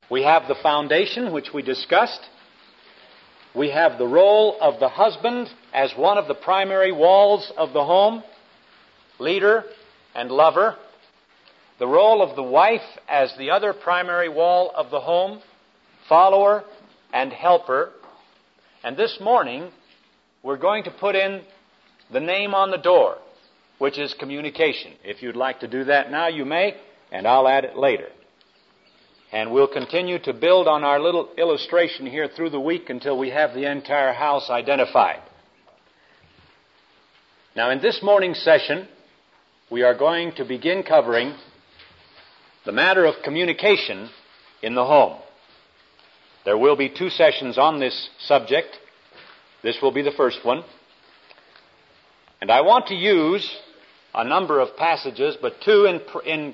We have the foundation, which we discussed. We have the role of the husband as one of the primary walls of the home, leader and lover. The role of the wife as the other primary wall of the home, follower and helper. And this morning, we're going to put in the name on the door, which is communication. If you'd like to do that now, you may, and I'll add it later. And we'll continue to build on our little illustration here through the week until we have the entire house identified. Now, in this morning's session, we are going to begin covering the matter of communication in the home. There will be 2 sessions on this subject. This will be the first one. And I want to use a number of passages, but 2 in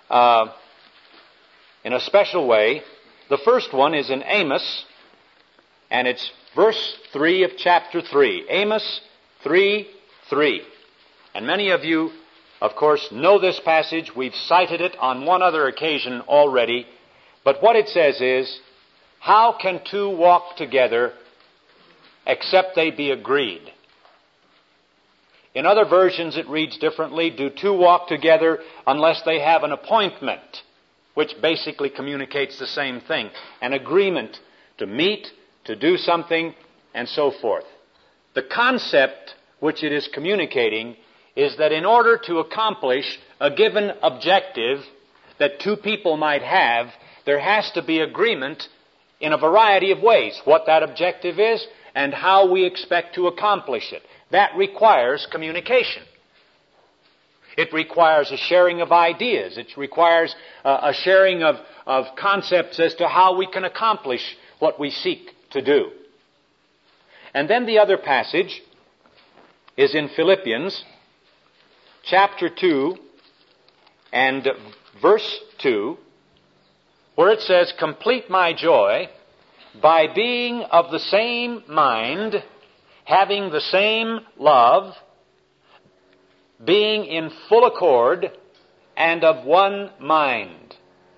a special way. The first one is in Amos, and it's verse 3 of chapter 3. Amos 3:3. And many of you, of course, know this passage. We've cited it on one other occasion already. But what it says is, how can 2 walk together except they be agreed? In other versions it reads differently. Do 2 walk together unless they have an appointment? Which basically communicates the same thing. An agreement to meet, to do something, and so forth. The concept which it is communicating is that in order to accomplish a given objective that 2 people might have, there has to be agreement in a variety of ways. What that objective is and how we expect to accomplish it. That requires communication. It requires a sharing of ideas. It requires a sharing of concepts as to how we can accomplish what we seek to do. And then the other passage is in Philippians chapter 2 and verse 2, where it says, complete my joy by being of the same mind, having the same love, being in full accord, and of one mind.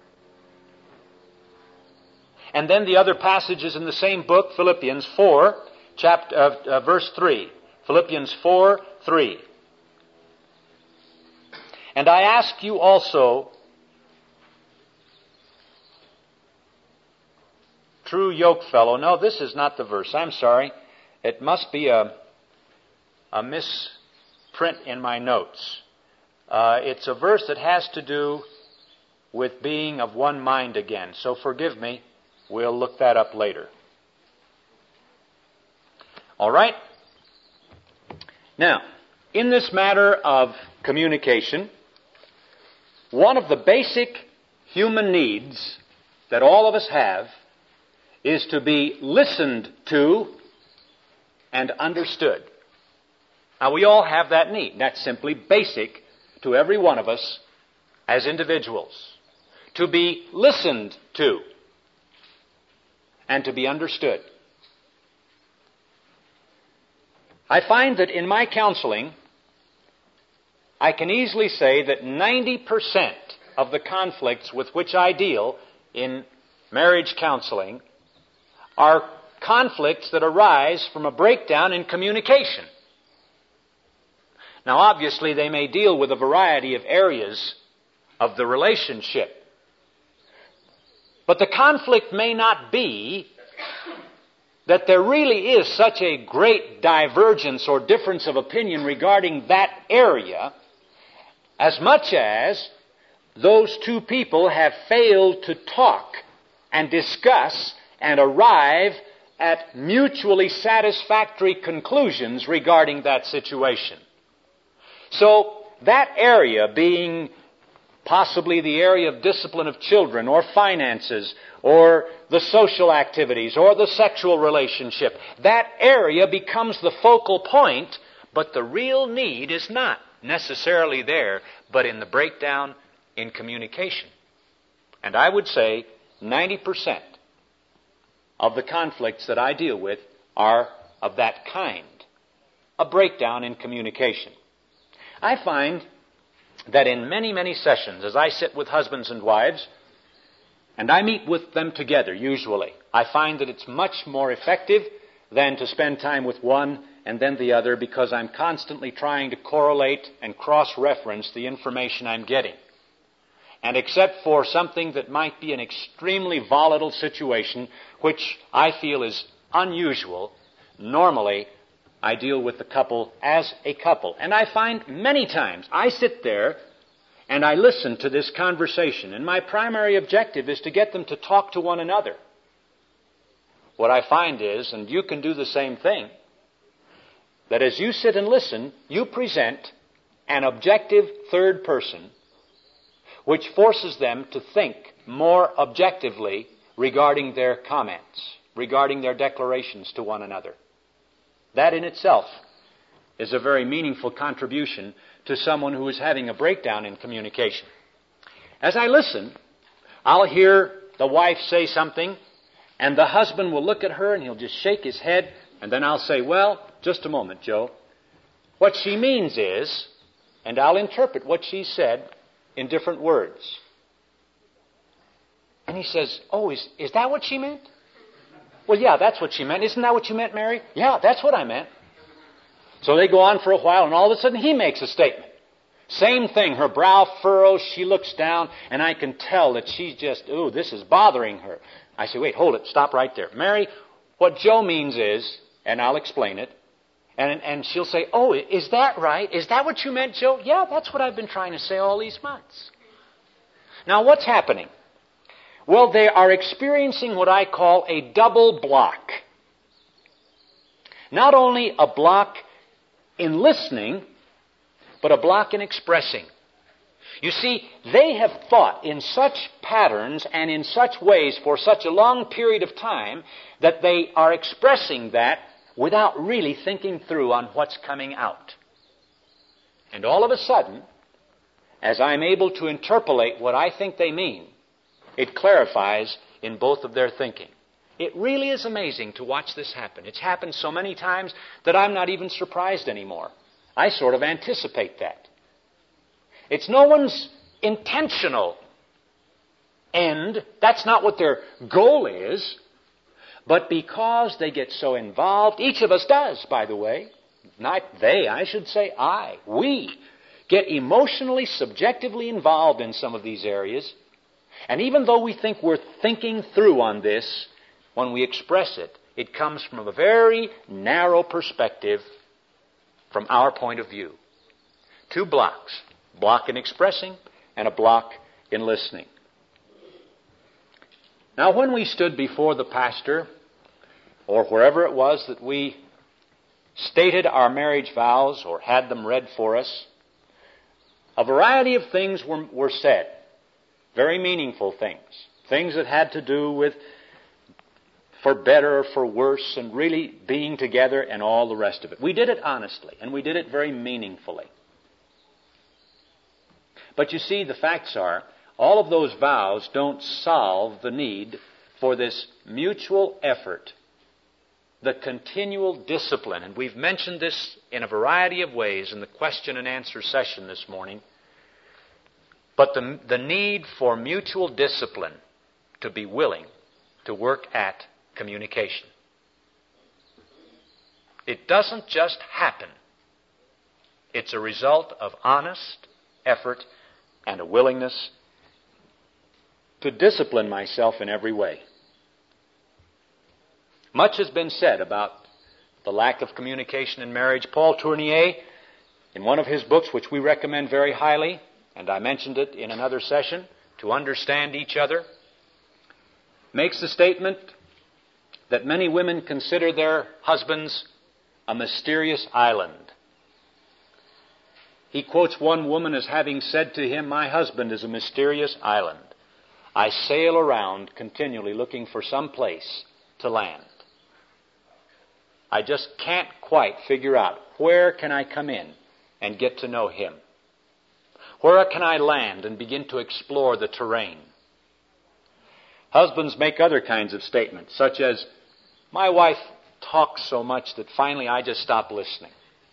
And then the other passages in the same book, Philippians 4, verse 3. Philippians 4:3. And I ask you also, true yokefellow. No, this is not the verse. I'm sorry. It must be a misprint in my notes. It's a verse that has to do with being of one mind again. So forgive me. We'll look that up later. All right. Now, in this matter of communication, one of the basic human needs that all of us have is to be listened to and understood. Now, we all have that need. That's simply basic to every one of us as individuals. To be listened to and to be understood. I find that in my counseling, I can easily say that 90% of the conflicts with which I deal in marriage counseling are conflicts that arise from a breakdown in communication. Now, obviously, they may deal with a variety of areas of the relationship. But the conflict may not be that there really is such a great divergence or difference of opinion regarding that area, as much as those 2 people have failed to talk and discuss and arrive at mutually satisfactory conclusions regarding that situation. So that area being possibly the area of discipline of children or finances or the social activities or the sexual relationship, that area becomes the focal point, but the real need is not necessarily there, but in the breakdown in communication. And I would say 90% of the conflicts that I deal with are of that kind, a breakdown in communication. I find that in many, many sessions, as I sit with husbands and wives, And I meet with them together, usually. I find that it's much more effective than to spend time with one and then the other, because I'm constantly trying to correlate and cross-reference the information I'm getting. And except for something that might be an extremely volatile situation, which I feel is unusual, normally I deal with the couple as a couple. And I find many times I sit there and I listen to this conversation, and my primary objective is to get them to talk to one another. What I find is, and you can do the same thing, that as you sit and listen, you present an objective third person which forces them to think more objectively regarding their comments, regarding their declarations to one another. That in itself is a very meaningful contribution to someone who is having a breakdown in communication. As I listen, I'll hear the wife say something, and the husband will look at her and he'll just shake his head, and then I'll say, well, just a moment, Joe. What she means is, and I'll interpret what she said in different words. And he says, oh, is that what she meant? Well, yeah, that's what she meant. Isn't that what you meant, Mary? Yeah, that's what I meant. So they go on for a while, and all of a sudden he makes a statement. Same thing, her brow furrows, she looks down, and I can tell that she's just, ooh, this is bothering her. I say, wait, hold it, stop right there. Mary, what Joe means is, and I'll explain it, and she'll say, oh, is that right? Is that what you meant, Joe? Yeah, that's what I've been trying to say all these months. Now, what's happening? Well, they are experiencing what I call a double block. Not only a block in listening, but a block in expressing. You see, they have thought in such patterns and in such ways for such a long period of time that they are expressing that without really thinking through on what's coming out. And all of a sudden, as I'm able to interpolate what I think they mean, it clarifies in both of their thinking. It really is amazing to watch this happen. It's happened so many times that I'm not even surprised anymore. I sort of anticipate that. It's no one's intentional end. That's not what their goal is. But because they get so involved, each of us does, by the way. Not they, I should say I. We get emotionally, subjectively involved in some of these areas. And even though we think we're thinking through on this, when we express it, it comes from a very narrow perspective from our point of view. Two blocks. Block in expressing and a block in listening. Now, when we stood before the pastor, or wherever it was that we stated our marriage vows or had them read for us, a variety of things were said. Very meaningful things. Things that had to do with for better or for worse and really being together and all the rest of it. We did it honestly, and we did it very meaningfully. But you see, the facts are, all of those vows don't solve the need for this mutual effort, the continual discipline. And we've mentioned this in a variety of ways in the question and answer session this morning. But the need for mutual discipline to be willing to work at communication. It doesn't just happen. It's a result of honest effort and a willingness to discipline myself in every way. Much has been said about the lack of communication in marriage. Paul Tournier, in one of his books, which we recommend very highly, and I mentioned it in another session, To Understand Each Other, makes the statement that many women consider their husbands a mysterious island. He quotes one woman as having said to him, "My husband is a mysterious island. I sail around continually looking for some place to land. I just can't quite figure out where can I come in and get to know him. Where can I land and begin to explore the terrain?" Husbands make other kinds of statements, such as, "My wife talks so much that finally I just stop listening."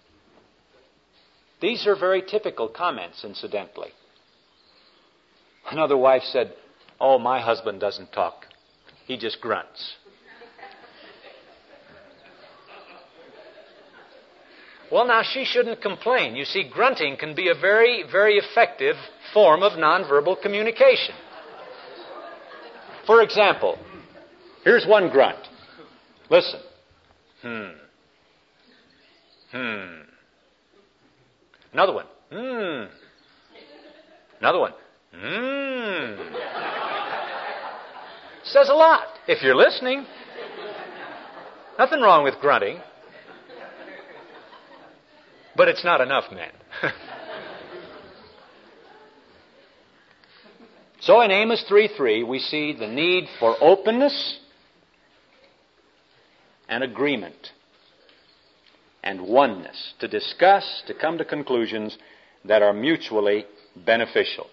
These are very typical comments, incidentally. Another wife said, Oh, my husband doesn't talk. He just grunts. Well, now, she shouldn't complain. You see, grunting can be a very, very effective form of nonverbal communication. For example, here's one grunt. Listen. Another one. Another one. Says a lot if you're listening. Nothing wrong with grunting. But it's not enough, men. So in Amos 3:3, we see the need for openness and agreement and oneness to discuss, to come to conclusions that are mutually beneficial.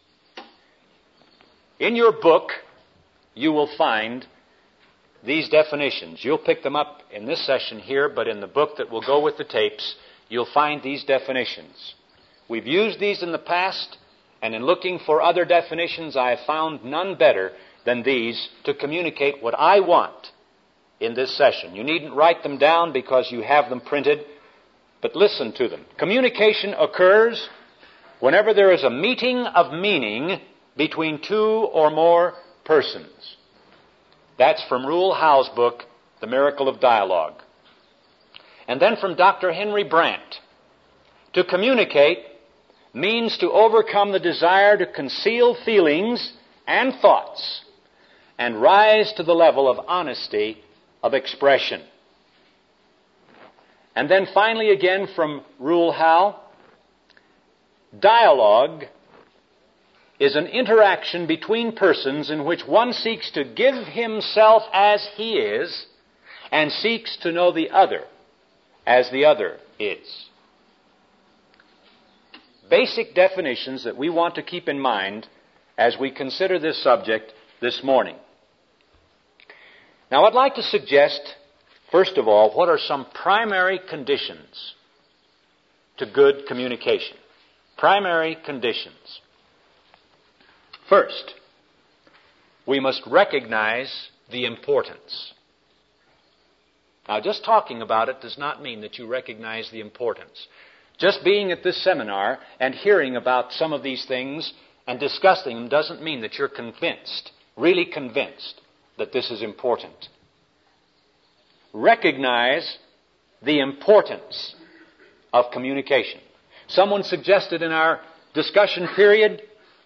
In your book, you will find these definitions. You'll pick them up in this session here, but in the book that will go with the tapes, you'll find these definitions. We've used these in the past, and in looking for other definitions, I have found none better than these to communicate what I want in this session. You needn't write them down because you have them printed, but listen to them. Communication occurs whenever there is a meeting of meaning between two or more persons. That's from Rule Howe's book, The Miracle of Dialogue. And then from Dr. Henry Brandt, to communicate means to overcome the desire to conceal feelings and thoughts and rise to the level of honesty of expression. And then finally again from Rule Howe, dialogue is an interaction between persons in which one seeks to give himself as he is and seeks to know the other as the other is. Basic definitions that we want to keep in mind as we consider this subject this morning. Now, I'd like to suggest, first of all, what are some primary conditions to good communication? Primary conditions. First, we must recognize the importance. Now, just talking about it does not mean that you recognize the importance. Just being at this seminar and hearing about some of these things and discussing them doesn't mean that you're convinced, really convinced, that this is important. Recognize the importance of communication. Someone suggested in our discussion period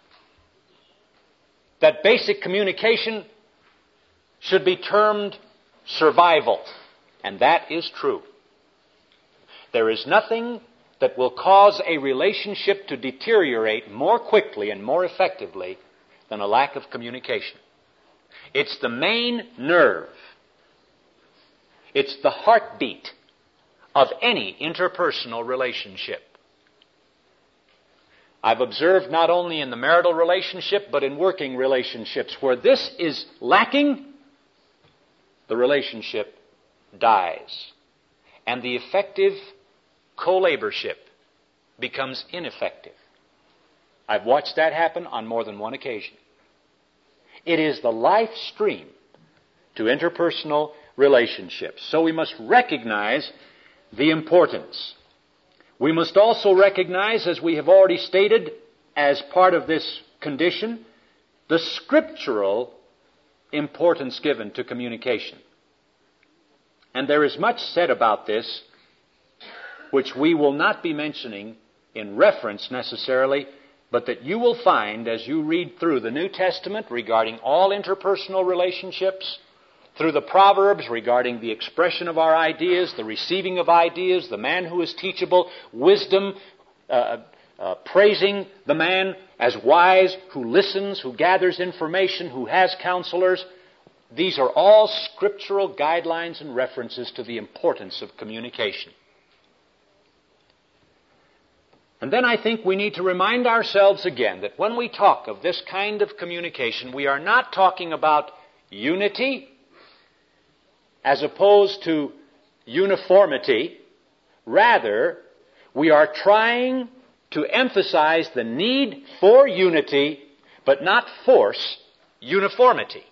that basic communication should be termed survival. And that is true. There is nothing that will cause a relationship to deteriorate more quickly and more effectively than a lack of communication. It's the main nerve. It's the heartbeat of any interpersonal relationship. I've observed not only in the marital relationship, but in working relationships, where this is lacking, the relationship dies. And the effective co-laborship becomes ineffective. I've watched that happen on more than one occasion. It is the life stream to interpersonal relationships. So we must recognize the importance. We must also recognize, as we have already stated, as part of this condition, the scriptural importance given to communication. And there is much said about this, which we will not be mentioning in reference necessarily, but that you will find as you read through the New Testament regarding all interpersonal relationships, through the Proverbs regarding the expression of our ideas, the receiving of ideas, the man who is teachable, wisdom, praising the man as wise, who listens, who gathers information, who has counselors. These are all scriptural guidelines and references to the importance of communication. And then I think we need to remind ourselves again that when we talk of this kind of communication, we are not talking about unity as opposed to uniformity. Rather, we are trying to emphasize the need for unity, but not force uniformity.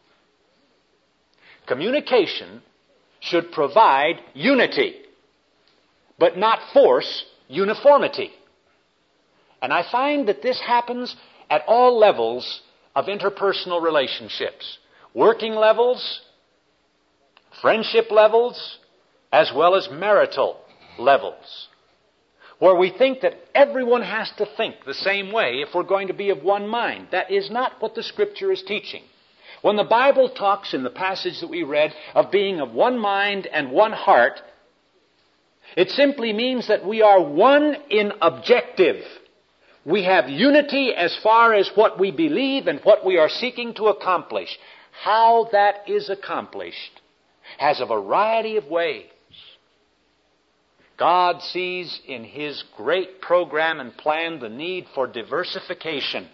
Communication should provide unity, but not force uniformity. And I find that this happens at all levels of interpersonal relationships. Working levels, friendship levels, as well as marital levels, where we think that everyone has to think the same way if we're going to be of one mind. That is not what the Scripture is teaching. When the Bible talks in the passage that we read of being of one mind and one heart, it simply means that we are one in objective. We have unity as far as what we believe and what we are seeking to accomplish. How that is accomplished has a variety of ways. God sees in His great program and plan the need for diversification.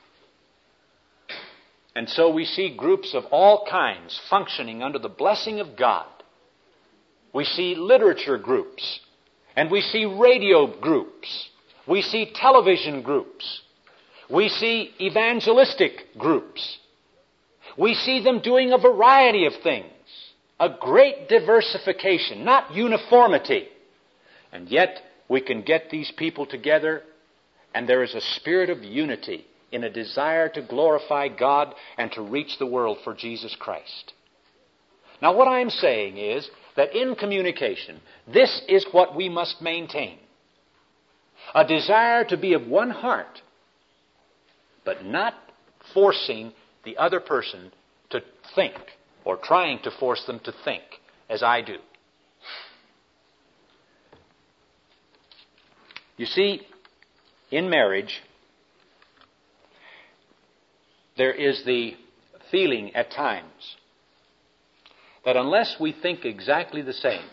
And so we see groups of all kinds functioning under the blessing of God. We see literature groups, and we see radio groups. We see television groups. We see evangelistic groups. We see them doing a variety of things. A great diversification, not uniformity. And yet we can get these people together, and there is a spirit of unity in a desire to glorify God and to reach the world for Jesus Christ. Now what I'm saying is that in communication, this is what we must maintain. A desire to be of one heart, but not forcing the other person to think, or trying to force them to think as I do. You see, in marriage, there is the feeling at times that unless we think exactly the same,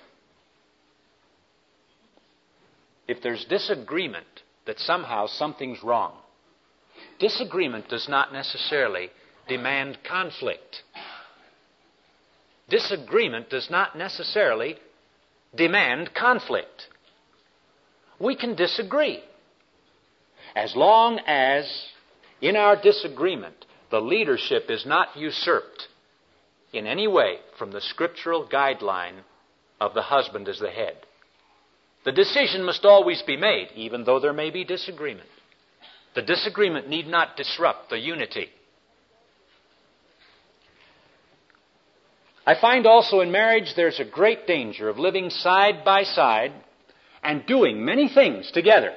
if there's disagreement, that somehow something's wrong. Disagreement does not necessarily demand conflict. Disagreement does not necessarily demand conflict. We can disagree, as long as in our disagreement the leadership is not usurped in any way from the scriptural guideline of the husband as the head. The decision must always be made, even though there may be disagreement. The disagreement need not disrupt the unity. I find also in marriage there's a great danger of living side by side and doing many things together,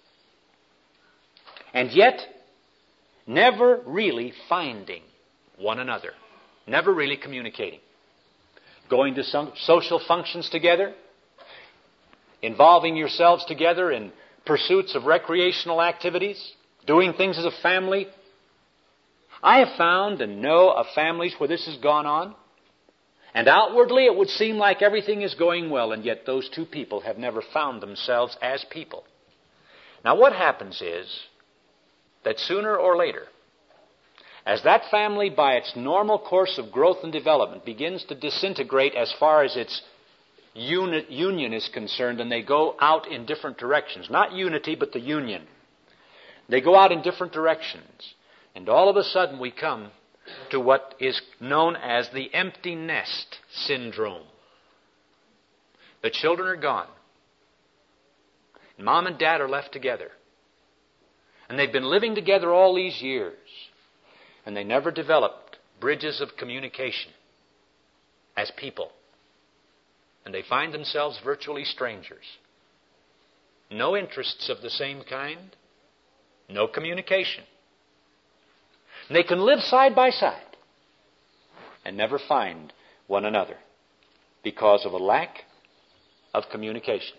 and yet never really finding one another, never really communicating. Going to some social functions together, involving yourselves together in pursuits of recreational activities, doing things as a family. I have found and know of families where this has gone on, and outwardly it would seem like everything is going well, and yet those two people have never found themselves as people. Now what happens is that sooner or later, as that family by its normal course of growth and development begins to disintegrate as far as its union is concerned, and they go out in different directions. Not unity, but the union. They go out in different directions. And all of a sudden we come to what is known as the empty nest syndrome. The children are gone. Mom and Dad are left together. And they've been living together all these years. And they never developed bridges of communication as people. And they find themselves virtually strangers. No interests of the same kind. No communication. And they can live side by side and never find one another because of a lack of communication.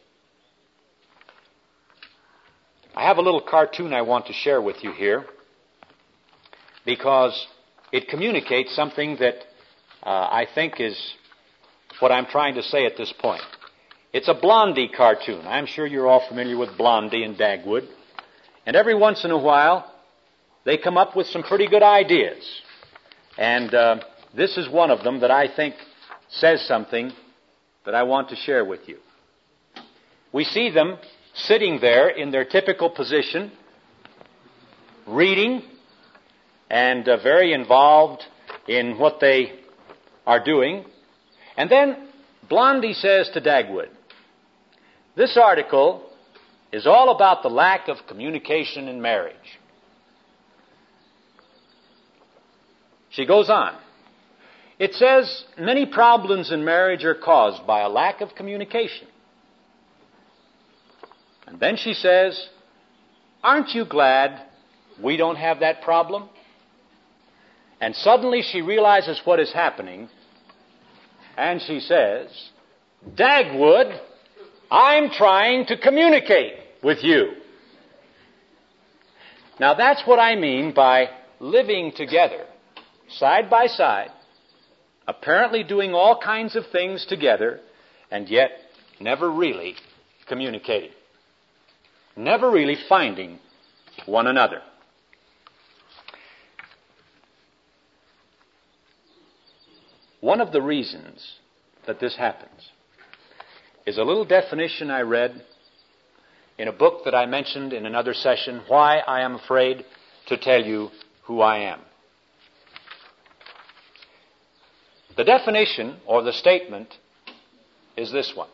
I have a little cartoon I want to share with you here because it communicates something that I think is what I'm trying to say at this point. It's a Blondie cartoon. I'm sure you're all familiar with Blondie and Dagwood. And every once in a while, they come up with some pretty good ideas. And this is one of them that I think says something that I want to share with you. We see them sitting there in their typical position, reading, and very involved in what they are doing. And then Blondie says to Dagwood, this article is all about the lack of communication in marriage. She goes on. It says many problems in marriage are caused by a lack of communication. And then she says, aren't you glad we don't have that problem? And suddenly she realizes what is happening, and she says, Dagwood, I'm trying to communicate with you. Now that's what I mean by living together, side by side, apparently doing all kinds of things together, and yet never really communicating. Never really finding one another. One of the reasons that this happens is a little definition I read in a book that I mentioned in another session, Why I Am Afraid to Tell You Who I Am. The definition, or the statement, is this one.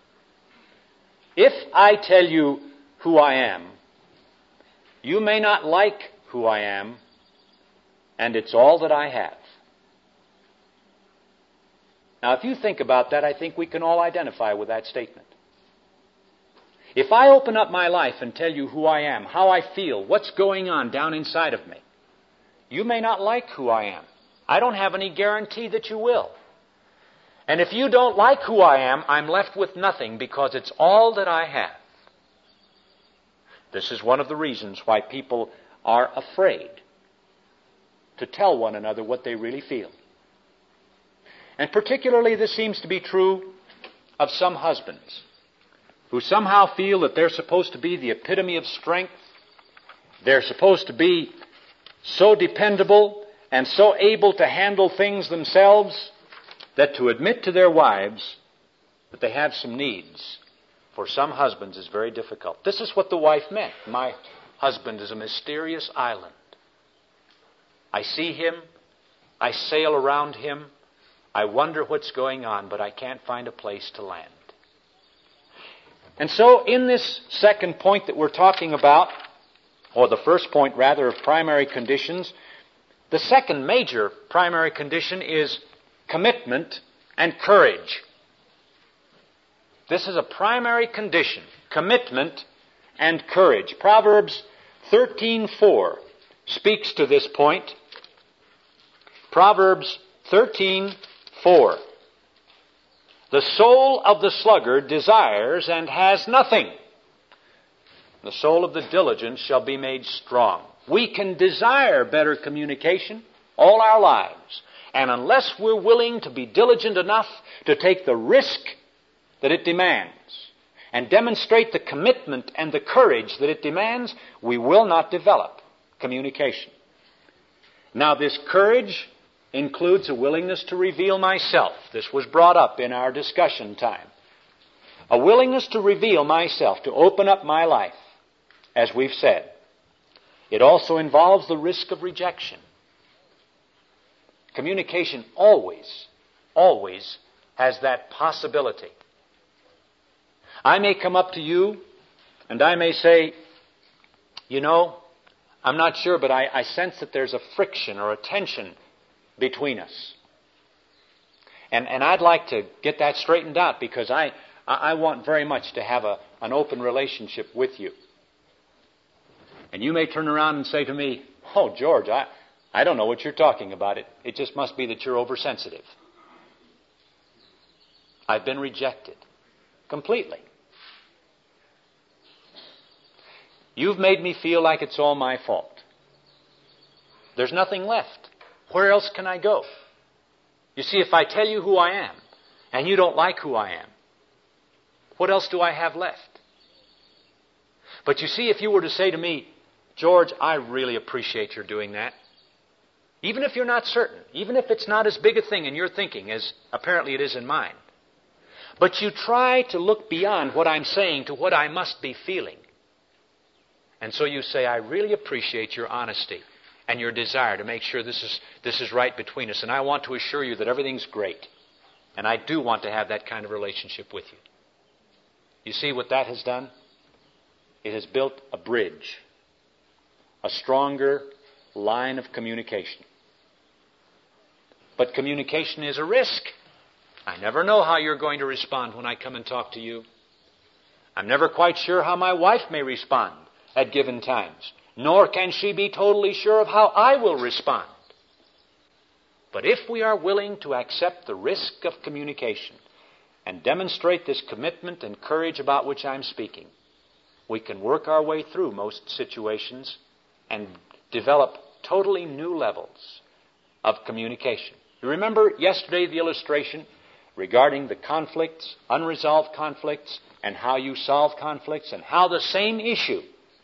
If I tell you who I am, you may not like who I am, and it's all that I have. Now, if you think about that, I think we can all identify with that statement. If I open up my life and tell you who I am, how I feel, what's going on down inside of me, you may not like who I am. I don't have any guarantee that you will. And if you don't like who I am, I'm left with nothing because it's all that I have. This is one of the reasons why people are afraid to tell one another what they really feel. And particularly this seems to be true of some husbands who somehow feel that they're supposed to be the epitome of strength. They're supposed to be so dependable and so able to handle things themselves that to admit to their wives that they have some needs for some husbands is very difficult. This is what the wife meant. My husband is a mysterious island. I see him, I sail around him, I wonder what's going on, but I can't find a place to land. And so in this second point that we're talking about, or the first point rather of primary conditions, the second major primary condition is commitment and courage. This is a primary condition, commitment and courage. Proverbs 13:4 speaks to this point. Proverbs 13:4. The soul of the sluggard desires and has nothing. The soul of the diligent shall be made strong. We can desire better communication all our lives. And unless we're willing to be diligent enough to take the risk that it demands and demonstrate the commitment and the courage that it demands, we will not develop communication. Now, this courage includes a willingness to reveal myself. This was brought up in our discussion time. A willingness to reveal myself, to open up my life, as we've said. It also involves the risk of rejection. Communication always has that possibility. I may come up to you and I may say, you know, I'm not sure, but I sense that there's a friction or a tension between us. And I'd like to get that straightened out because I want very much to have an open relationship with you. And you may turn around and say to me, oh, George, I don't know what you're talking about. It just must be that you're oversensitive. I've been rejected completely. You've made me feel like it's all my fault. There's nothing left. Where else can I go? You see, if I tell you who I am and you don't like who I am, what else do I have left? But you see, if you were to say to me, George, I really appreciate your doing that. Even if you're not certain, even if it's not as big a thing in your thinking as apparently it is in mine. But you try to look beyond what I'm saying to what I must be feeling. And so you say, I really appreciate your honesty and your desire to make sure this is right between us. And I want to assure you that everything's great. And I do want to have that kind of relationship with you. You see what that has done? It has built a bridge, a stronger line of communication. But communication is a risk. I never know how you're going to respond when I come and talk to you. I'm never quite sure how my wife may respond at given times, nor can she be totally sure of how I will respond. But if we are willing to accept the risk of communication and demonstrate this commitment and courage about which I'm speaking, we can work our way through most situations and develop totally new levels of communication. You remember yesterday the illustration regarding the conflicts, unresolved conflicts, and how you solve conflicts, and how the same issue,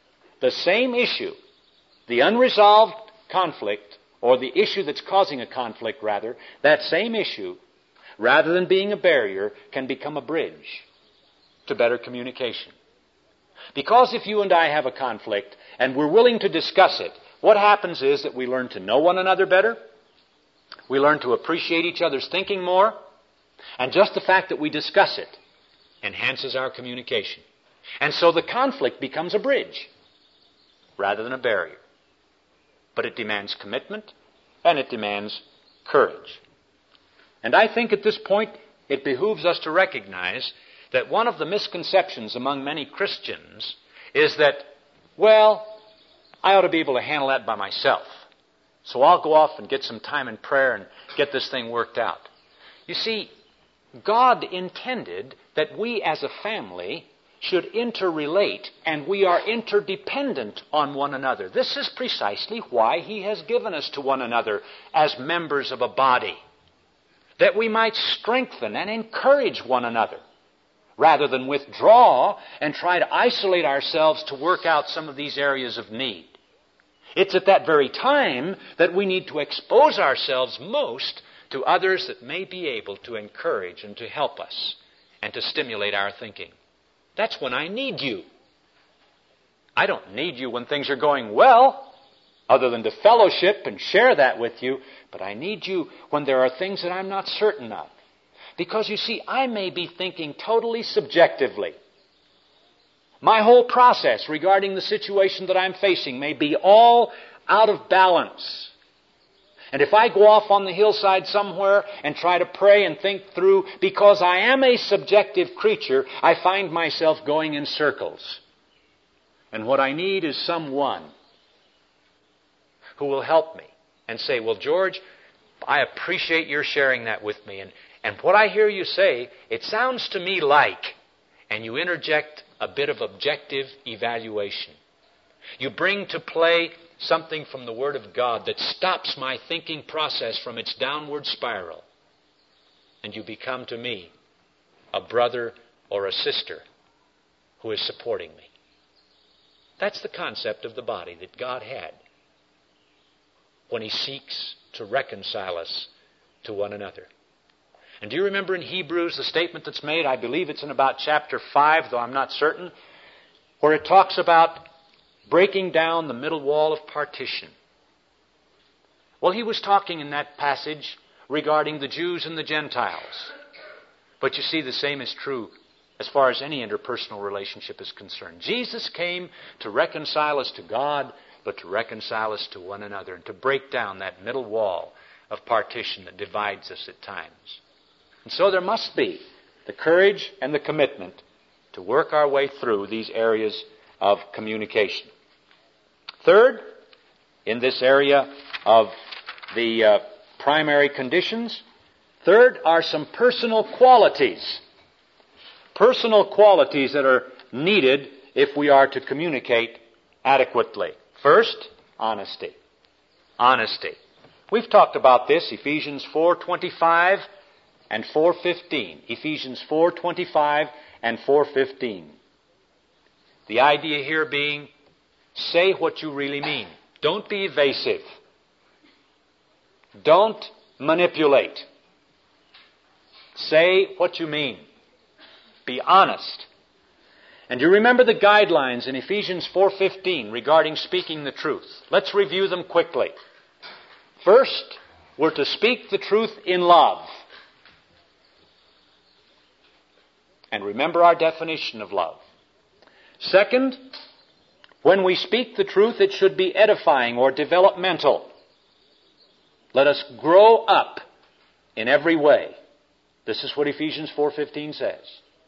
the unresolved conflict, or the issue that's causing a conflict rather, that same issue, rather than being a barrier, can become a bridge to better communication. Because if you and I have a conflict and we're willing to discuss it, what happens is that we learn to know one another better, we learn to appreciate each other's thinking more, and just the fact that we discuss it enhances our communication. And so the conflict becomes a bridge rather than a barrier. But it demands commitment and it demands courage. And I think at this point it behooves us to recognize that one of the misconceptions among many Christians is that, well, I ought to be able to handle that by myself. So I'll go off and get some time in prayer and get this thing worked out. You see, God intended that we as a family should interrelate, and we are interdependent on one another. This is precisely why He has given us to one another as members of a body, that we might strengthen and encourage one another, rather than withdraw and try to isolate ourselves to work out some of these areas of need. It's at that very time that we need to expose ourselves most to others that may be able to encourage and to help us and to stimulate our thinking. That's when I need you. I don't need you when things are going well, other than to fellowship and share that with you, but I need you when there are things that I'm not certain of. Because you see, I may be thinking totally subjectively. My whole process regarding the situation that I'm facing may be all out of balance. And if I go off on the hillside somewhere and try to pray and think through, because I am a subjective creature, I find myself going in circles. And what I need is someone who will help me and say, well, George, I appreciate your sharing that with me. And what I hear you say, it sounds to me like, and you interject a bit of objective evaluation. You bring to play something from the Word of God that stops my thinking process from its downward spiral. And you become to me a brother or a sister who is supporting me. That's the concept of the body that God had when He seeks to reconcile us to one another. And do you remember in Hebrews the statement that's made? I believe it's in about chapter 5, though I'm not certain, where it talks about breaking down the middle wall of partition. Well, he was talking in that passage regarding the Jews and the Gentiles. But you see, the same is true as far as any interpersonal relationship is concerned. Jesus came to reconcile us to God, but to reconcile us to one another and to break down that middle wall of partition that divides us at times. And so there must be the courage and the commitment to work our way through these areas of communication. Third, in this area of the primary conditions, third are some personal qualities. Personal qualities that are needed if we are to communicate adequately. First, honesty. Honesty. We've talked about this, Ephesians 4:25 and 4:15. Ephesians 4:25 and 4:15. The idea here being, say what you really mean. Don't be evasive. Don't manipulate. Say what you mean. Be honest. And you remember the guidelines in Ephesians 4:15 regarding speaking the truth. Let's review them quickly. First, we're to speak the truth in love. And remember our definition of love. Second, when we speak the truth, it should be edifying or developmental. Let us grow up in every way. This is what Ephesians 4:15 says.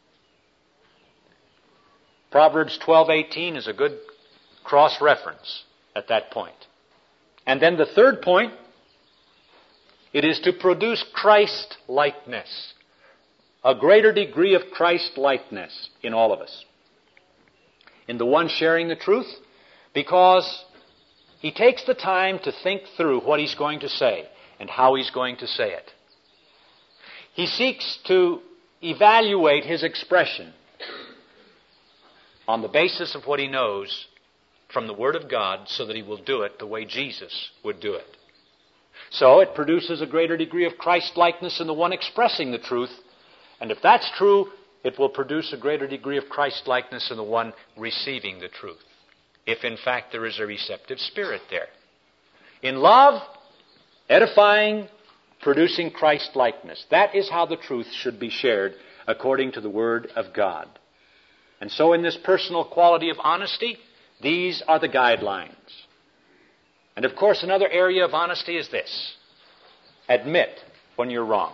Proverbs 12:18 is a good cross-reference at that point. And then the third point, it is to produce Christ-likeness, a greater degree of Christ-likeness in all of us. In the one sharing the truth, because he takes the time to think through what he's going to say and how he's going to say it. He seeks to evaluate his expression on the basis of what he knows from the Word of God so that he will do it the way Jesus would do it. So it produces a greater degree of Christ-likeness in the one expressing the truth. And if that's true, it will produce a greater degree of Christ-likeness in the one receiving the truth. If in fact there is a receptive spirit there. In love, edifying, producing Christ-likeness. That is how the truth should be shared according to the Word of God. And so in this personal quality of honesty, these are the guidelines. And of course another area of honesty is this. Admit when you're wrong.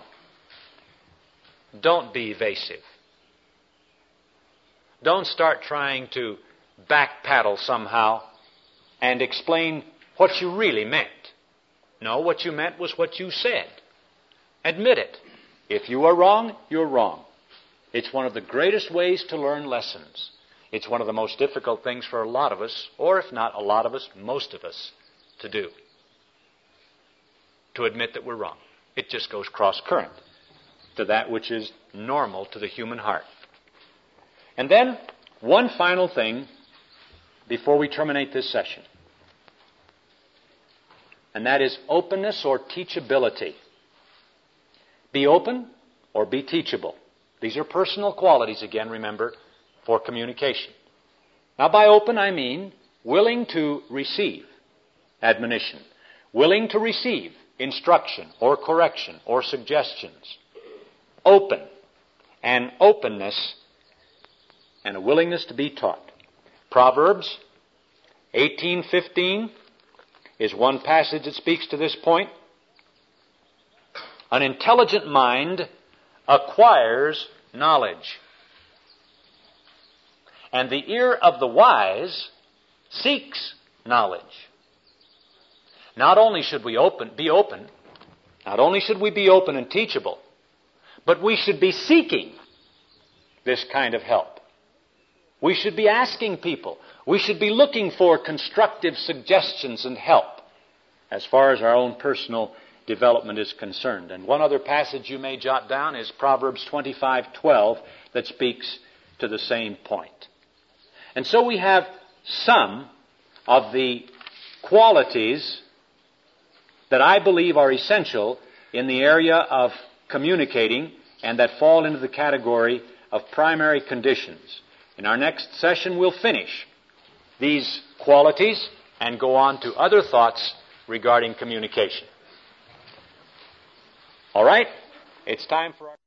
Don't be evasive. Don't start trying to backpedal somehow and explain what you really meant. No, what you meant was what you said. Admit it. If you are wrong, you're wrong. It's one of the greatest ways to learn lessons. It's one of the most difficult things for a lot of us, or if not a lot of us, most of us, to do. To admit that we're wrong. It just goes cross-current to that which is normal to the human heart. And then, one final thing before we terminate this session. And that is openness or teachability. Be open or be teachable. These are personal qualities, again, remember, for communication. Now, by open, I mean willing to receive admonition, willing to receive instruction or correction or suggestions. Open, and openness, and a willingness to be taught. Proverbs 18:15 is one passage that speaks to this point. An intelligent mind acquires knowledge, and the ear of the wise seeks knowledge. Not only should we be open, not only should we be open and teachable, but we should be seeking this kind of help. We should be asking people. We should be looking for constructive suggestions and help as far as our own personal development is concerned. And one other passage you may jot down is Proverbs 25:12 that speaks to the same point. And so we have some of the qualities that I believe are essential in the area of communicating and that fall into the category of primary conditions. In our next session, we'll finish these qualities and go on to other thoughts regarding communication. All right? It's time for our